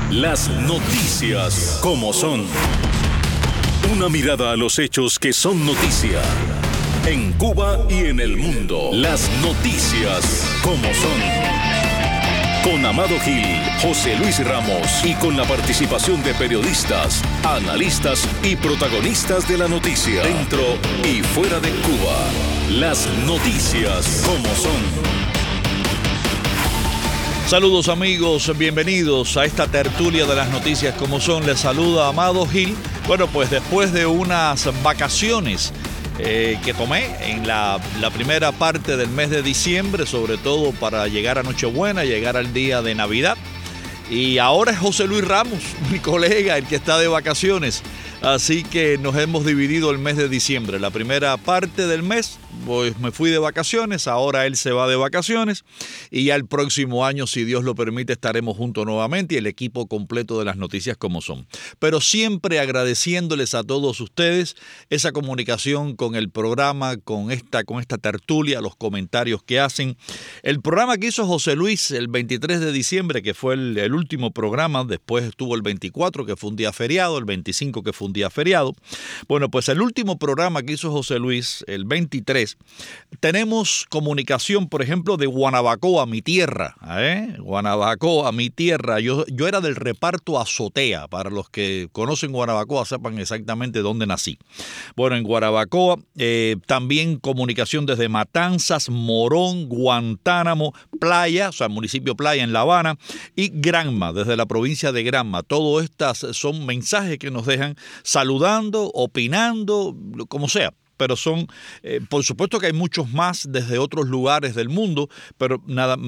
Las noticias como son. Una mirada a los hechos que son noticia. En Cuba y en el mundo. Las noticias como son. Con Amado Gil, José Luis Ramos y con la participación de periodistas, analistas y protagonistas de la noticia. Dentro y fuera de Cuba. Las noticias como son. Saludos amigos, bienvenidos a esta tertulia de las noticias como son. Les saluda Amado Gil. Bueno, pues después de unas vacaciones que tomé en la primera parte del mes de diciembre, sobre todo para llegar a Nochebuena, llegar al día de Navidad. Y ahora es José Luis Ramos, mi colega, el que está de vacaciones. Así que nos hemos dividido el mes de diciembre. La primera parte del mes, pues me fui de vacaciones, ahora él se va de vacaciones y ya el próximo año, si Dios lo permite, estaremos juntos nuevamente y el equipo completo de las noticias como son. Pero siempre agradeciéndoles a todos ustedes esa comunicación con el programa, con esta tertulia, los comentarios que hacen. El programa que hizo José Luis el 23 de diciembre, que fue el último programa, después estuvo el 24, que fue un día feriado, el 25, que fue un día feriado. Bueno, pues el último programa que hizo José Luis, el 23, tenemos comunicación, por ejemplo, de Guanabacoa, mi tierra. Guanabacoa, mi tierra. Yo era del reparto Azotea. Para los que conocen Guanabacoa, sepan exactamente dónde nací. Bueno, en Guanabacoa, también comunicación desde Matanzas, Morón, Guantánamo, Playa, o sea, municipio Playa en La Habana, y Granma, desde la provincia de Granma. Todos estas son mensajes que nos dejan saludando, opinando, como sea. Pero son, por supuesto que hay muchos más desde otros lugares del mundo, pero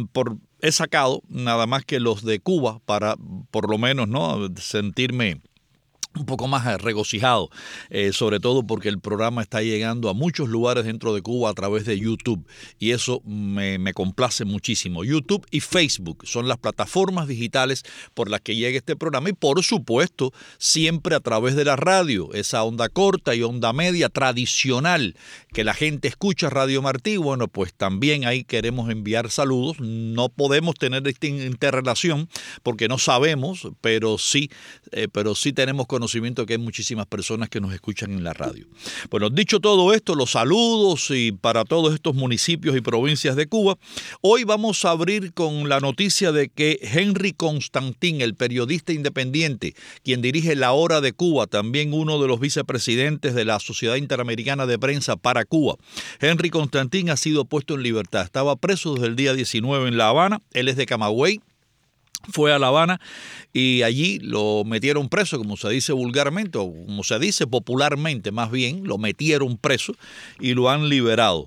he sacado nada más que los de Cuba para, por lo menos, ¿no?, sentirme un poco más regocijado, sobre todo porque el programa está llegando a muchos lugares dentro de Cuba a través de YouTube y eso me complace muchísimo. YouTube y Facebook son las plataformas digitales por las que llega este programa y por supuesto siempre a través de la radio, esa onda corta y onda media tradicional que la gente escucha, Radio Martí. Bueno, pues también ahí queremos enviar saludos. No podemos tener esta interrelación porque no sabemos, pero sí tenemos conocimiento que hay muchísimas personas que nos escuchan en la radio. Bueno, dicho todo esto, los saludos y para todos estos municipios y provincias de Cuba, hoy vamos a abrir con la noticia de que Henry Constantin, el periodista independiente, quien dirige La Hora de Cuba, también uno de los vicepresidentes de la Sociedad Interamericana de Prensa para Cuba, Henry Constantin ha sido puesto en libertad. Estaba preso desde el día 19 en La Habana, él es de Camagüey. Fue a La Habana y allí lo metieron preso, como se dice vulgarmente, o como se dice popularmente más bien, lo metieron preso y lo han liberado.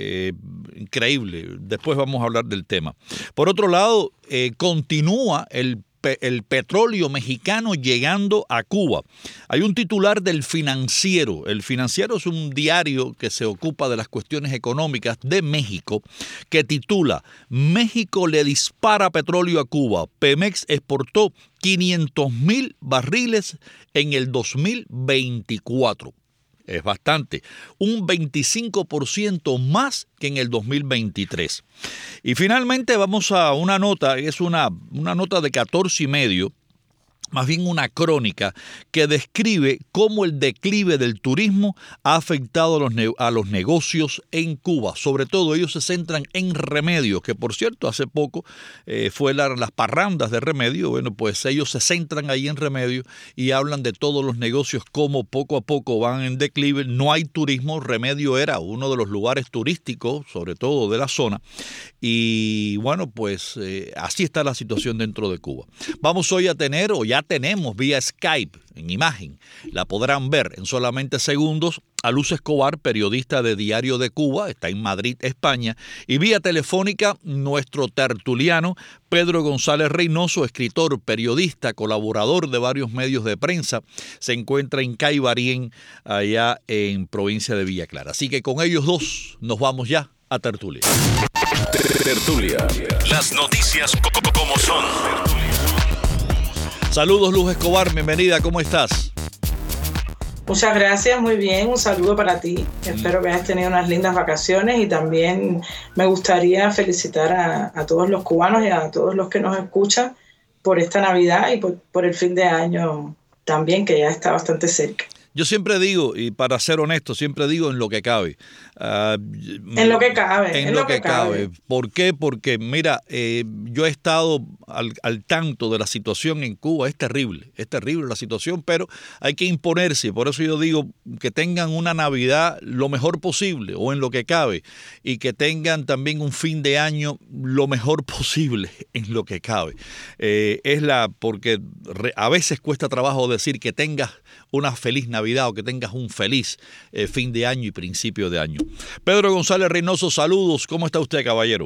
Increíble, después vamos a hablar del tema. Por otro lado, continúa el petróleo mexicano llegando a Cuba. Hay un titular del Financiero. El Financiero es un diario que se ocupa de las cuestiones económicas de México, que titula: México le dispara petróleo a Cuba. Pemex exportó 500,000 barriles en el 2024. Es bastante, un 25% más que en el 2023. Y finalmente vamos a una nota, es una nota de 14 y medio, más bien una crónica que describe cómo el declive del turismo ha afectado a los negocios en Cuba. Sobre todo ellos se centran en Remedios, que por cierto hace poco fue las parrandas de Remedios. Bueno, pues ellos se centran ahí en Remedios y hablan de todos los negocios, cómo poco a poco van en declive. No hay turismo. Remedios era uno de los lugares turísticos, sobre todo de la zona. Y bueno, pues así está la situación dentro de Cuba. Vamos hoy a tener, o ya tenemos vía Skype, en imagen, la podrán ver en solamente segundos, a Luz Escobar, periodista de Diario de Cuba, está en Madrid, España, y vía telefónica nuestro tertuliano Pedro González Reynoso, escritor, periodista, colaborador de varios medios de prensa, se encuentra en Caibarien, allá en provincia de Villa Clara. Así que con ellos dos nos vamos ya a tertulia. Tertulia. Las noticias como son. Saludos, Luz Escobar, bienvenida, ¿cómo estás? Muchas gracias, muy bien, un saludo para ti. Espero que hayas tenido unas lindas vacaciones y también me gustaría felicitar a todos los cubanos y a todos los que nos escuchan por esta Navidad y por el fin de año también, que ya está bastante cerca. Yo siempre digo, y para ser honesto, siempre digo en lo que cabe. En lo que cabe. En lo que cabe. ¿Por qué? Porque, mira, yo he estado al tanto de la situación en Cuba. Es terrible la situación, pero hay que imponerse. Por eso yo digo que tengan una Navidad lo mejor posible, o en lo que cabe, y que tengan también un fin de año lo mejor posible, en lo que cabe. Porque a veces cuesta trabajo decir que tengas una feliz Navidad o que tengas un feliz fin de año y principio de año. Pedro González Reynoso, saludos. ¿Cómo está usted, caballero?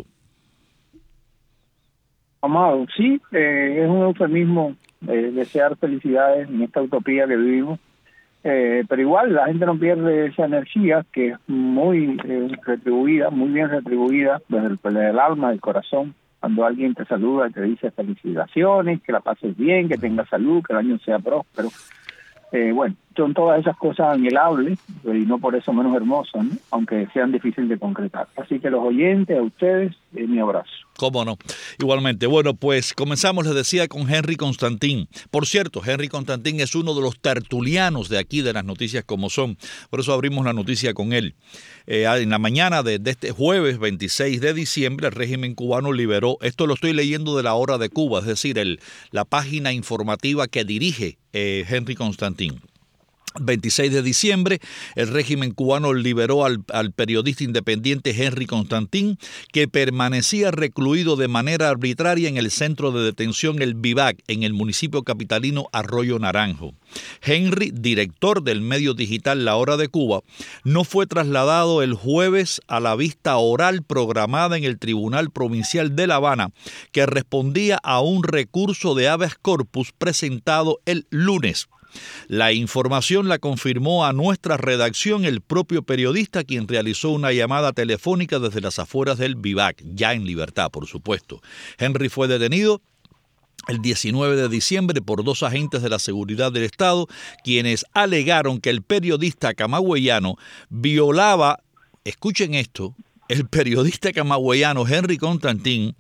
Amado, sí, es un eufemismo desear felicidades en esta utopía que vivimos, pero igual la gente no pierde esa energía que es muy retribuida, muy bien retribuida desde el alma, del corazón. Cuando alguien te saluda y te dice felicitaciones, que la pases bien, que tengas salud, que el año sea próspero. Bueno, son todas esas cosas anhelables y no por eso menos hermosas, ¿no? Aunque sean difíciles de concretar. Así que los oyentes, a ustedes, mi abrazo. ¿Cómo no? Igualmente. Bueno, pues comenzamos, les decía, con Henry Constantin. Por cierto, Henry Constantin es uno de los tertulianos de aquí de las noticias como son. Por eso abrimos la noticia con él. En la mañana de este jueves 26 de diciembre, el régimen cubano liberó, esto lo estoy leyendo de La Hora de Cuba, es decir, la página informativa que dirige Henry Constantin. 26 de diciembre, el régimen cubano liberó al periodista independiente Henry Constantin, que permanecía recluido de manera arbitraria en el centro de detención El Vivac, en el municipio capitalino Arroyo Naranjo. Henry, director del medio digital La Hora de Cuba, no fue trasladado el jueves a la vista oral programada en el Tribunal Provincial de La Habana, que respondía a un recurso de habeas corpus presentado el lunes. La información la confirmó a nuestra redacción el propio periodista, quien realizó una llamada telefónica desde las afueras del Vivac, ya en libertad, por supuesto. Henry fue detenido el 19 de diciembre por 2 agentes de la seguridad del Estado, quienes alegaron que el periodista camagüeyano violaba, escuchen esto, el periodista camagüeyano Henry Constantin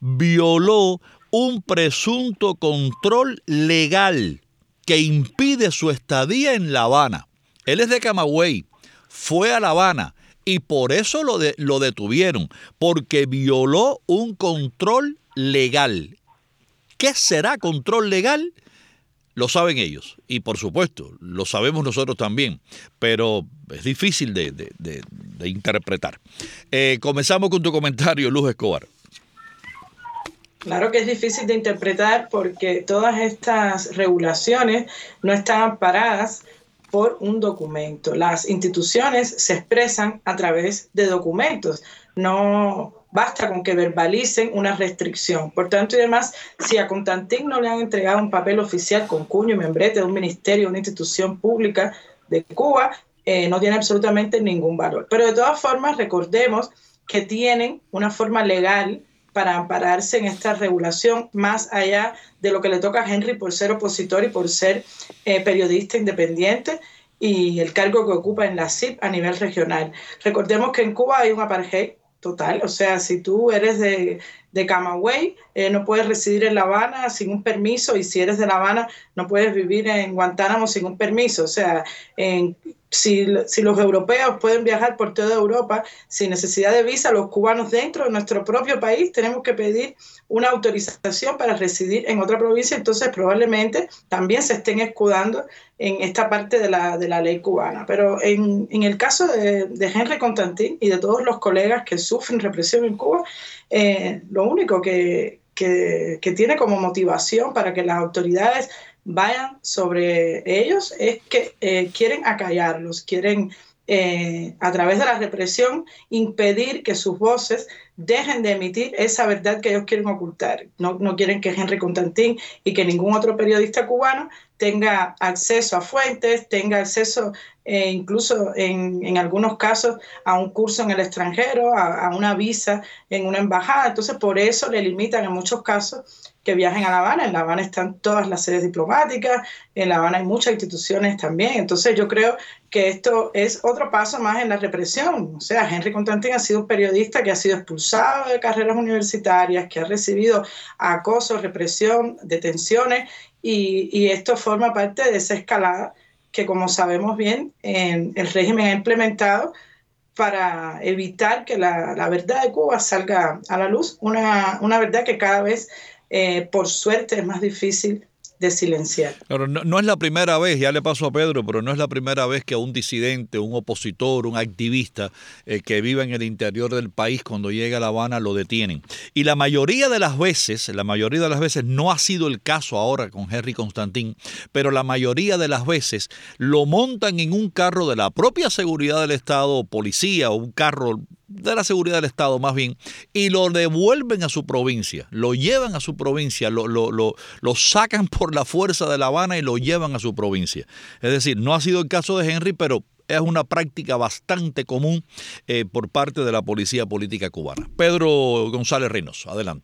violó un presunto control legal que impide su estadía en La Habana. Él es de Camagüey, fue a La Habana y por eso lo detuvieron, porque violó un control legal. ¿Qué será control legal? Lo saben ellos y por supuesto lo sabemos nosotros también, pero es difícil de interpretar. Comenzamos con tu comentario, Luz Escobar. Claro que es difícil de interpretar porque todas estas regulaciones no están amparadas por un documento. Las instituciones se expresan a través de documentos. No basta con que verbalicen una restricción. Por tanto y demás, si a Constantin no le han entregado un papel oficial con cuño y membrete de un ministerio, una institución pública de Cuba, no tiene absolutamente ningún valor. Pero de todas formas, recordemos que tienen una forma legal para ampararse en esta regulación, más allá de lo que le toca a Henry por ser opositor y por ser periodista independiente y el cargo que ocupa en la CIP a nivel regional. Recordemos que en Cuba hay un apartheid total, o sea, si tú eres de Camagüey, no puedes residir en La Habana sin un permiso, y si eres de La Habana no puedes vivir en Guantánamo sin un permiso. O sea, si los europeos pueden viajar por toda Europa sin necesidad de visa, los cubanos dentro de nuestro propio país tenemos que pedir una autorización para residir en otra provincia. Entonces probablemente también se estén escudando en esta parte de la ley cubana. Pero en el caso de Henry Constantin y de todos los colegas que sufren represión en Cuba, lo único que tiene como motivación para que las autoridades vayan sobre ellos es que quieren acallarlos, quieren a través de la represión impedir que sus voces dejen de emitir esa verdad que ellos quieren ocultar. No quieren que Henry Constantin y que ningún otro periodista cubano tenga acceso a fuentes, tenga acceso incluso en algunos casos a un curso en el extranjero, a una visa en una embajada. Entonces por eso le limitan en muchos casos que viajen a La Habana. En La Habana están todas las sedes diplomáticas, en La Habana hay muchas instituciones también. Entonces yo creo que esto es otro paso más en la represión. O sea, Henry Constantin ha sido un periodista que ha sido expulsado expulsado de carreras universitarias, que ha recibido acoso, represión, detenciones, y esto forma parte de esa escalada que, como sabemos bien, el régimen ha implementado para evitar que la verdad de Cuba salga a la luz, una verdad que cada vez, por suerte, es más difícil de silenciar. Pero no es la primera vez, ya le pasó a Pedro, pero no es la primera vez que un disidente, un opositor, un activista que vive en el interior del país, cuando llega a La Habana lo detienen. Y la mayoría de las veces no ha sido el caso ahora con Henry Constantin, pero la mayoría de las veces lo montan en un carro de la propia seguridad del Estado, o policía, o un carro de la seguridad del Estado más bien, y lo devuelven a su provincia, lo llevan a su provincia, lo sacan por la fuerza de La Habana y lo llevan a su provincia. Es decir, no ha sido el caso de Henry, pero es una práctica bastante común por parte de la policía política cubana. Pedro González Reynoso, adelante.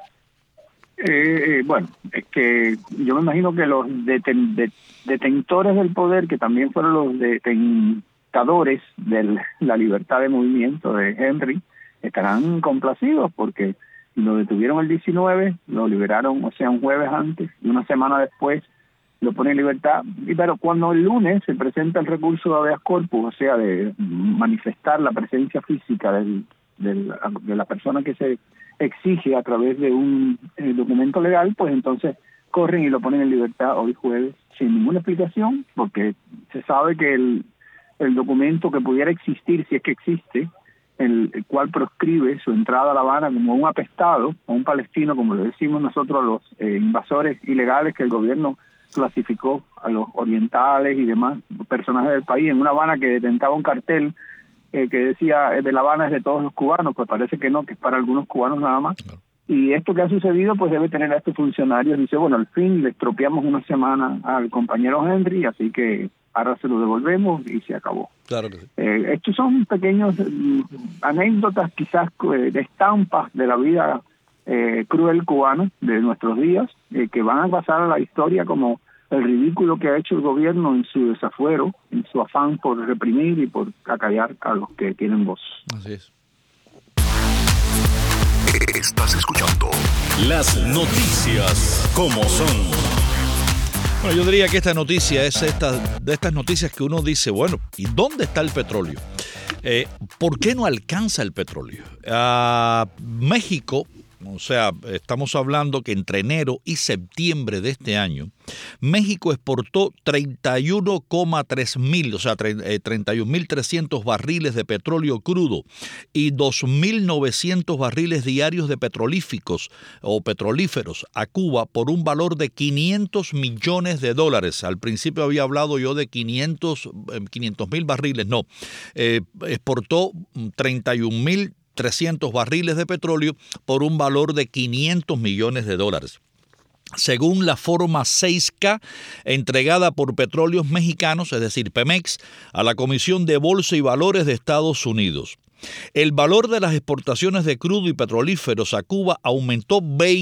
Bueno, es que yo me imagino que los detentores del poder, que también fueron los detentadores de la libertad de movimiento de Henry, estarán complacidos porque lo detuvieron el 19, lo liberaron, o sea, un jueves antes, y una semana después lo ponen en libertad. Pero cuando el lunes se presenta el recurso de habeas corpus, o sea, de manifestar la presencia física de la persona que se exige a través de un documento legal, pues entonces corren y lo ponen en libertad hoy jueves sin ninguna explicación, porque se sabe que el documento que pudiera existir, si es que existe, el cual proscribe su entrada a La Habana como un apestado, o un palestino, como le decimos nosotros a los invasores ilegales que el gobierno clasificó a los orientales y demás personajes del país, en una Habana que detentaba un cartel que decía de La Habana es de todos los cubanos, pues parece que no, que es para algunos cubanos nada más. Y esto que ha sucedido pues debe tener a estos funcionarios, dice, bueno, al fin le expropiamos una semana al compañero Henry, así que ahora se lo devolvemos y se acabó. Claro que sí. Estos son pequeños anécdotas, quizás de estampas de la vida cruel cubana de nuestros días, que van a pasar a la historia como el ridículo que ha hecho el gobierno en su desafuero, en su afán por reprimir y por acallar a los que tienen voz. Así es. Estás escuchando las noticias como son. Bueno, yo diría que esta noticia es de estas noticias que uno dice, bueno, ¿y dónde está el petróleo? ¿Por qué no alcanza el petróleo? México, o sea, estamos hablando que entre enero y septiembre de este año, México exportó 31.300 barriles de petróleo crudo y 2.900 barriles diarios de petrolíferos a Cuba por un valor de $500 millones. Al principio había hablado yo de 500.000 barriles, no. Exportó 31.300 barriles de petróleo por un valor de $500 millones. Según la forma 6K entregada por Petróleos Mexicanos, es decir, Pemex, a la Comisión de Bolsa y Valores de Estados Unidos. El valor de las exportaciones de crudo y petrolíferos a Cuba aumentó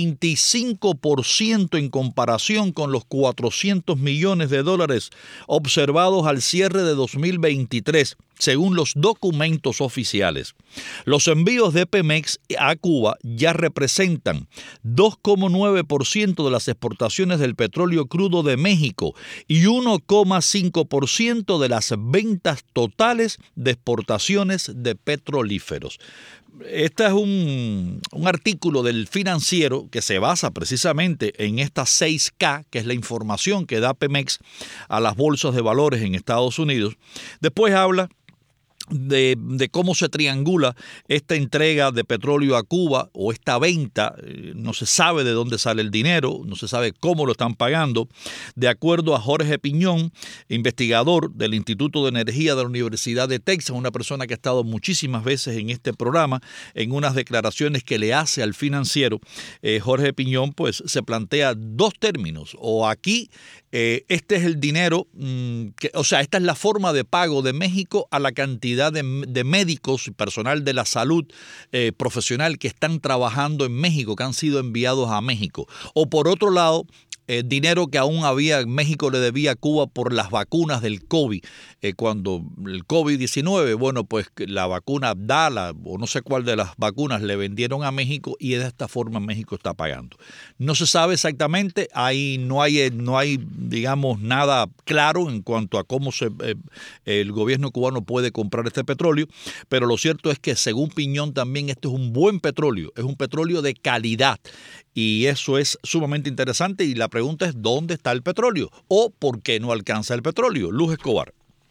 25% en comparación con los $400 millones observados al cierre de 2023, según los documentos oficiales. Los envíos de Pemex a Cuba ya representan 2,9% de las exportaciones del petróleo crudo de México y 1,5% de las ventas totales de exportaciones de petrolíferos. Este es un artículo del Financiero que se basa precisamente en esta 6K, que es la información que da Pemex a las bolsas de valores en Estados Unidos. Después habla de cómo se triangula esta entrega de petróleo a Cuba o esta venta. No se sabe de dónde sale el dinero, no se sabe cómo lo están pagando. De acuerdo a Jorge Piñón, investigador del Instituto de Energía de la Universidad de Texas, una persona que ha estado muchísimas veces en este programa, en unas declaraciones que le hace al Financiero, Jorge Piñón pues se plantea dos términos, o aquí este es el dinero, esta es la forma de pago de México a la cantidad de médicos y personal de la salud profesional que están trabajando en México, que han sido enviados a México. O por otro lado, dinero que aún México le debía a Cuba por las vacunas del COVID. Cuando el COVID-19, bueno, pues la vacuna Abdala o no sé cuál de las vacunas le vendieron a México y de esta forma México está pagando. No se sabe exactamente, no hay, digamos, nada claro en cuanto a cómo el gobierno cubano puede comprar este petróleo, pero lo cierto es que según Piñón también esto es un buen petróleo, es un petróleo de calidad y eso es sumamente interesante y la pregunta es ¿dónde está el petróleo? ¿O por qué no alcanza el petróleo? Luz Escobar.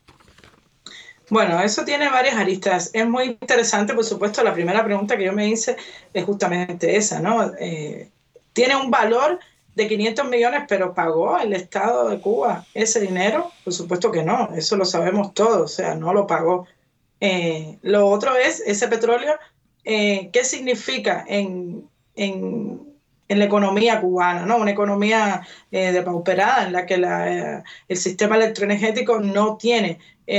Bueno, eso tiene varias aristas. Es muy interesante, por supuesto, la primera pregunta que yo me hice es justamente esa, ¿no? ¿Tiene un valor de 500 millones, pero pagó el Estado de Cuba ese dinero? Por supuesto que no, eso lo sabemos todos, o sea, no lo pagó. Lo otro es ese petróleo, ¿qué significa en la economía cubana, ¿no? Una economía depauperada en la que el sistema electroenergético no tiene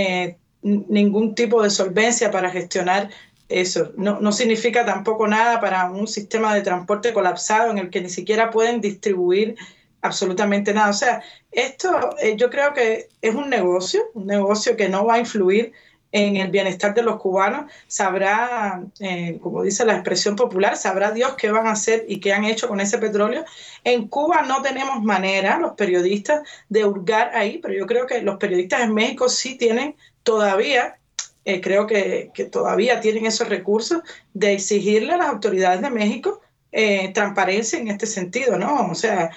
ningún tipo de solvencia para gestionar eso. No significa tampoco nada para un sistema de transporte colapsado en el que ni siquiera pueden distribuir absolutamente nada. O sea, esto yo creo que es un negocio que no va a influir en el bienestar de los cubanos. Sabrá, como dice la expresión popular, sabrá Dios qué van a hacer y qué han hecho con ese petróleo. En Cuba no tenemos manera, los periodistas, de hurgar ahí, pero yo creo que los periodistas en México sí tienen todavía, creo que todavía tienen esos recursos de exigirle a las autoridades de México transparencia en este sentido, ¿no? O sea,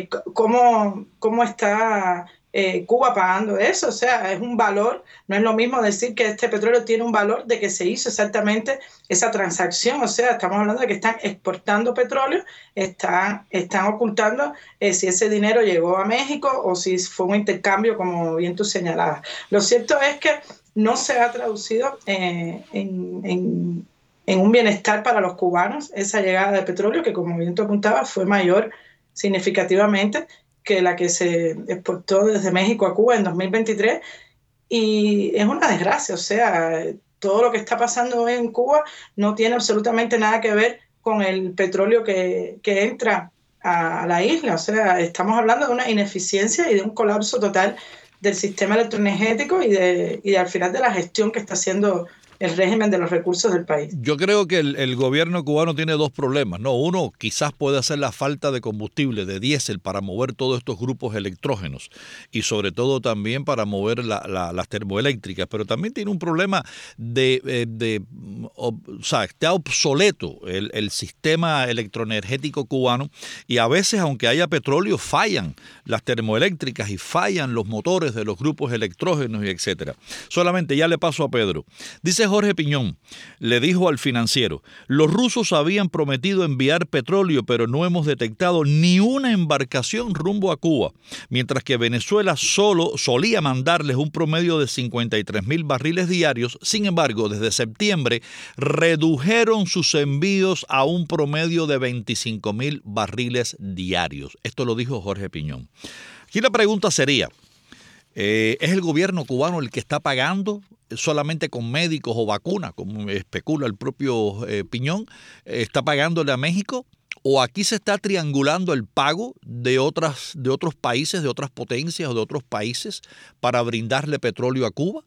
¿cómo está Cuba pagando eso? O sea, es un valor, no es lo mismo decir que este petróleo tiene un valor de que se hizo exactamente esa transacción. O sea, estamos hablando de que están exportando petróleo, están ocultando si ese dinero llegó a México o si fue un intercambio, como bien tú señalabas. Lo cierto es que no se ha traducido en un bienestar para los cubanos esa llegada de petróleo, que como bien tú apuntabas fue mayor significativamente que la que se exportó desde México a Cuba en 2023, y es una desgracia. O sea, todo lo que está pasando hoy en Cuba no tiene absolutamente nada que ver con el petróleo que entra a la isla. O sea, estamos hablando de una ineficiencia y de un colapso total del sistema electroenergético y al final de la gestión que está haciendo el régimen de los recursos del país. Yo creo que el gobierno cubano tiene dos problemas, ¿no? Uno, quizás puede ser la falta de combustible, de diésel, para mover todos estos grupos electrógenos y sobre todo también para mover las termoeléctricas, pero también tiene un problema o sea, está obsoleto el sistema electroenergético cubano y a veces, aunque haya petróleo, fallan las termoeléctricas y fallan los motores de los grupos electrógenos y etcétera. Solamente ya le paso a Pedro. Dice Jorge Piñón, le dijo al Financiero, los rusos habían prometido enviar petróleo, pero no hemos detectado ni una embarcación rumbo a Cuba, mientras que Venezuela solía mandarles un promedio de 53,000 barriles diarios. Sin embargo, desde septiembre redujeron sus envíos a un promedio de 25,000 barriles diarios. Esto lo dijo Jorge Piñón. Aquí la pregunta sería, ¿es el gobierno cubano el que está pagando solamente con médicos o vacunas, como especula el propio Piñón? ¿Está pagándole a México? ¿O aquí se está triangulando el pago de otros países, de otras potencias o de otros países para brindarle petróleo a Cuba?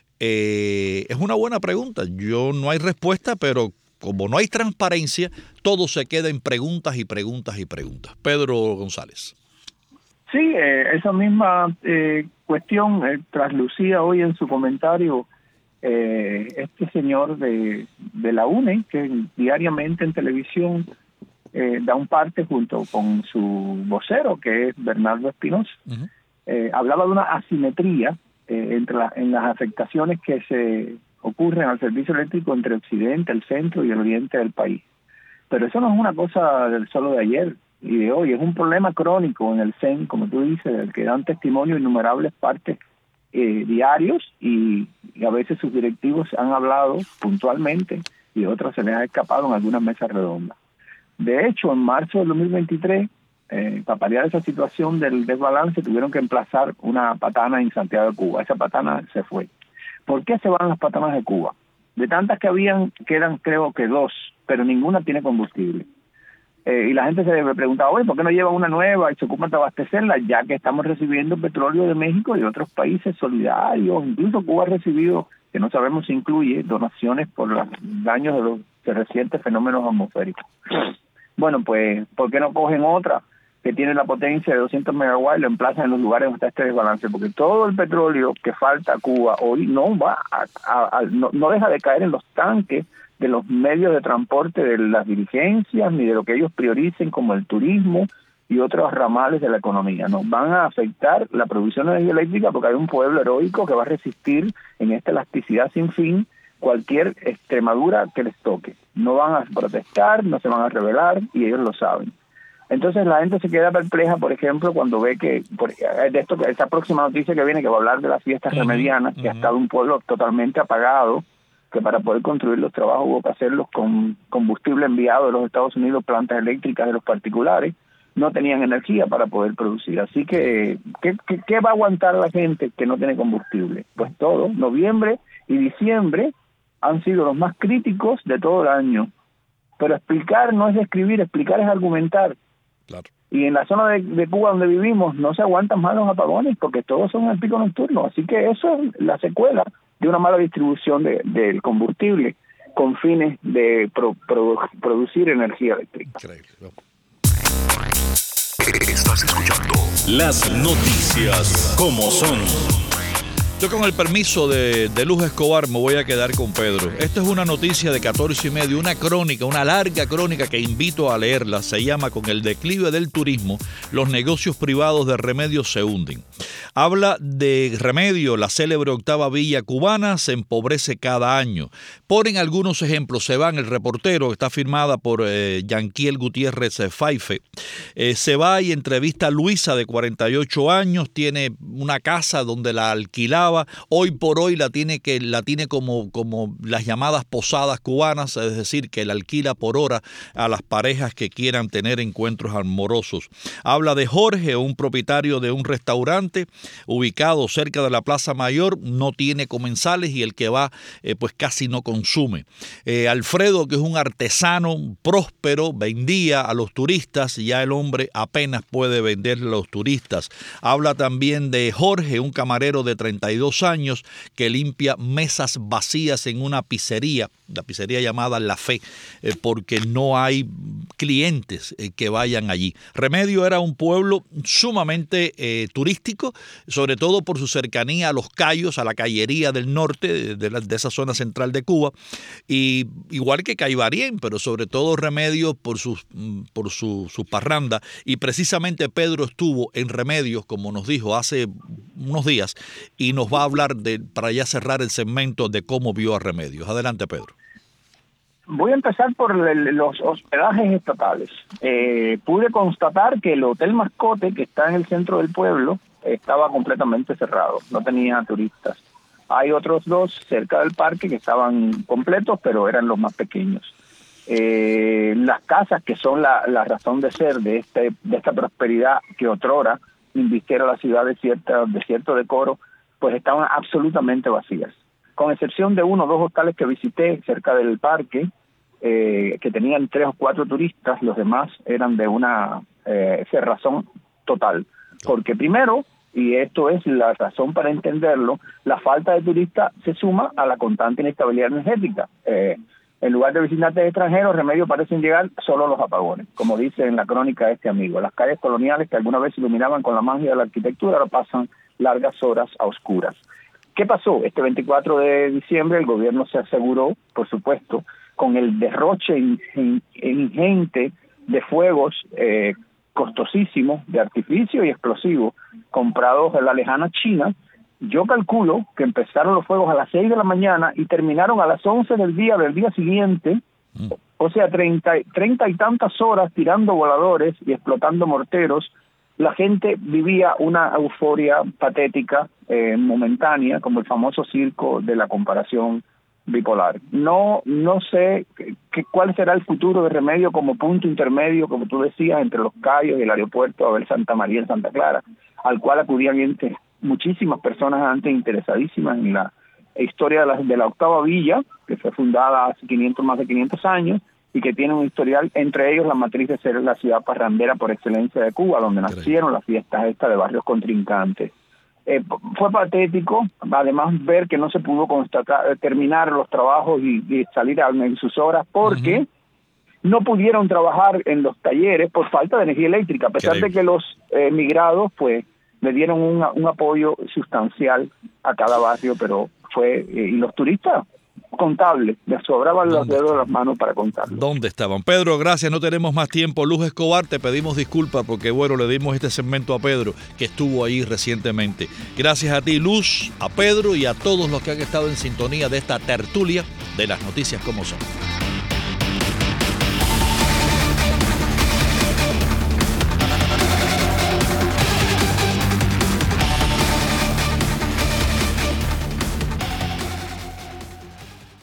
Es una buena pregunta. No hay respuesta, pero como no hay transparencia, todo se queda en preguntas y preguntas y preguntas. Pedro González. Sí, esa misma cuestión traslucía hoy en su comentario este señor de la UNE, que diariamente en televisión da un parte junto con su vocero, que es Bernardo Espinosa. Uh-huh. Hablaba de una asimetría en las afectaciones que se ocurren al servicio eléctrico entre Occidente, el centro y el oriente del país. Pero eso no es una cosa del solo de ayer y de hoy, es un problema crónico en el CEN, como tú dices, del que dan testimonio innumerables partes diarios y a veces sus directivos han hablado puntualmente y otras se les ha escapado en algunas mesas redondas. De hecho, en marzo del 2023, para paliar esa situación del desbalance, tuvieron que emplazar una patana en Santiago de Cuba. Esa patana se fue. ¿Por qué se van las patanas de Cuba? De tantas que habían, quedan creo que 2, pero ninguna tiene combustible. Y la gente se me preguntaba, oye, ¿por qué no llevan una nueva y se ocupan de abastecerla? Ya que estamos recibiendo petróleo de México y de otros países solidarios. Incluso Cuba ha recibido, que no sabemos si incluye, donaciones por los daños de los recientes fenómenos atmosféricos. Bueno, pues, ¿por qué no cogen otra que tiene la potencia de 200 megawatts y lo emplazan en los lugares donde está este desbalance? Porque todo el petróleo que falta a Cuba hoy no va no deja de caer en los tanques de los medios de transporte de las dirigencias, ni de lo que ellos prioricen como el turismo y otros ramales de la economía. Nos van a afectar la producción de energía eléctrica porque hay un pueblo heroico que va a resistir en esta elasticidad sin fin cualquier extremadura que les toque. No van a protestar, no se van a rebelar y ellos lo saben. Entonces la gente se queda perpleja, por ejemplo, cuando ve que esta próxima noticia que viene, que va a hablar de las fiestas remedianas, que ha estado un pueblo totalmente apagado, que para poder construir los trabajos hubo que hacerlos con combustible enviado de los Estados Unidos, plantas eléctricas de los particulares, no tenían energía para poder producir. Así que, ¿qué va a aguantar la gente que no tiene combustible? Pues todo. Noviembre y diciembre han sido los más críticos de todo el año. Pero explicar no es describir, explicar es argumentar. Claro. Y en la zona de Cuba donde vivimos no se aguantan más los apagones porque todos son en el pico nocturno. Así que eso es la secuela de una mala distribución del combustible con fines de producir energía eléctrica. Increíble. Estás escuchando las noticias como son. Yo, con el permiso de Luz Escobar, me voy a quedar con Pedro. Esta es una noticia de 14:30, una crónica, una larga crónica que invito a leerla. Se llama "Con el declive del turismo, los negocios privados de Remedios se hunden". Habla de Remedios, la célebre octava villa cubana, se empobrece cada año. Ponen algunos ejemplos. Se va en El Reportero, que está firmada por Yanquiel Gutiérrez Faife. Se va y entrevista a Luisa, de 48 años. Tiene una casa donde la alquilaba. Hoy por hoy la tiene como las llamadas posadas cubanas, es decir, que la alquila por hora a las parejas que quieran tener encuentros amorosos. Habla de Jorge, un propietario de un restaurante ubicado cerca de la Plaza Mayor, no tiene comensales y el que va pues casi no consume. Alfredo, que es un artesano próspero, vendía a los turistas y ya el hombre apenas puede venderle a los turistas. Habla también de Jorge, un camarero de 32 años que limpia mesas vacías en una pizzería, la pizzería llamada La Fe, porque no hay clientes que vayan allí. Remedio era un pueblo sumamente turístico, sobre todo por su cercanía a los cayos, a la cayería del norte de esa zona central de Cuba, y igual que Caibarien, pero sobre todo Remedios por su parranda. Y precisamente Pedro estuvo en Remedios, como nos dijo hace unos días, y nos va a hablar para ya cerrar el segmento, de cómo vio a Remedios. Adelante, Pedro. Voy a empezar por los hospedajes estatales. Pude constatar que el Hotel Mascote, que está en el centro del pueblo, estaba completamente cerrado, no tenía turistas. Hay otros dos cerca del parque que estaban completos, pero eran los más pequeños. Las casas, que son la razón de ser de esta prosperidad que otrora invistiera la ciudad de cierto decoro, pues estaban absolutamente vacías, con excepción de 1 o 2 hostales que visité cerca del parque, que tenían 3 o 4 turistas. Los demás eran de una cerrazón total, porque primero, y esto es la razón para entenderlo, la falta de turistas se suma a la constante inestabilidad energética. En lugar de visitantes extranjeros, Remedios parecen llegar solo los apagones, como dice en la crónica de este amigo. Las calles coloniales, que alguna vez se iluminaban con la magia de la arquitectura, ahora pasan largas horas a oscuras. ¿Qué pasó? Este 24 de diciembre el gobierno se aseguró, por supuesto, con el derroche ingente de fuegos costosísimos, de artificio y explosivos, comprados en la lejana China. Yo calculo que empezaron los fuegos a las 6 de la mañana y terminaron a las 11 del día siguiente, o sea, 30 y tantas horas tirando voladores y explotando morteros. La gente vivía una euforia patética, momentánea, como el famoso circo de la comparación bipolar. No sé cuál será el futuro de Remedio como punto intermedio, como tú decías, entre los Cayos y el aeropuerto Abel Santa María en Santa Clara, al cual acudían muchísimas personas antes interesadísimas en la historia de la octava villa, que fue fundada hace más de 500 años, y que tienen un historial, entre ellos la matriz de ser la ciudad parrandera por excelencia de Cuba, donde nacieron las fiestas estas de barrios contrincantes. Fue patético, además, ver que no se pudo terminar los trabajos y salir en sus horas, porque no pudieron trabajar en los talleres por falta de energía eléctrica, a pesar de que los emigrados pues le dieron un apoyo sustancial a cada barrio, pero y los turistas contables, les sobraban los dedos de las manos para contarlo. ¿Dónde estaban? Pedro, gracias, no tenemos más tiempo. Luz Escobar, te pedimos disculpas porque, bueno, le dimos este segmento a Pedro, que estuvo ahí recientemente. Gracias a ti, Luz, a Pedro y a todos los que han estado en sintonía de esta tertulia de las noticias como son.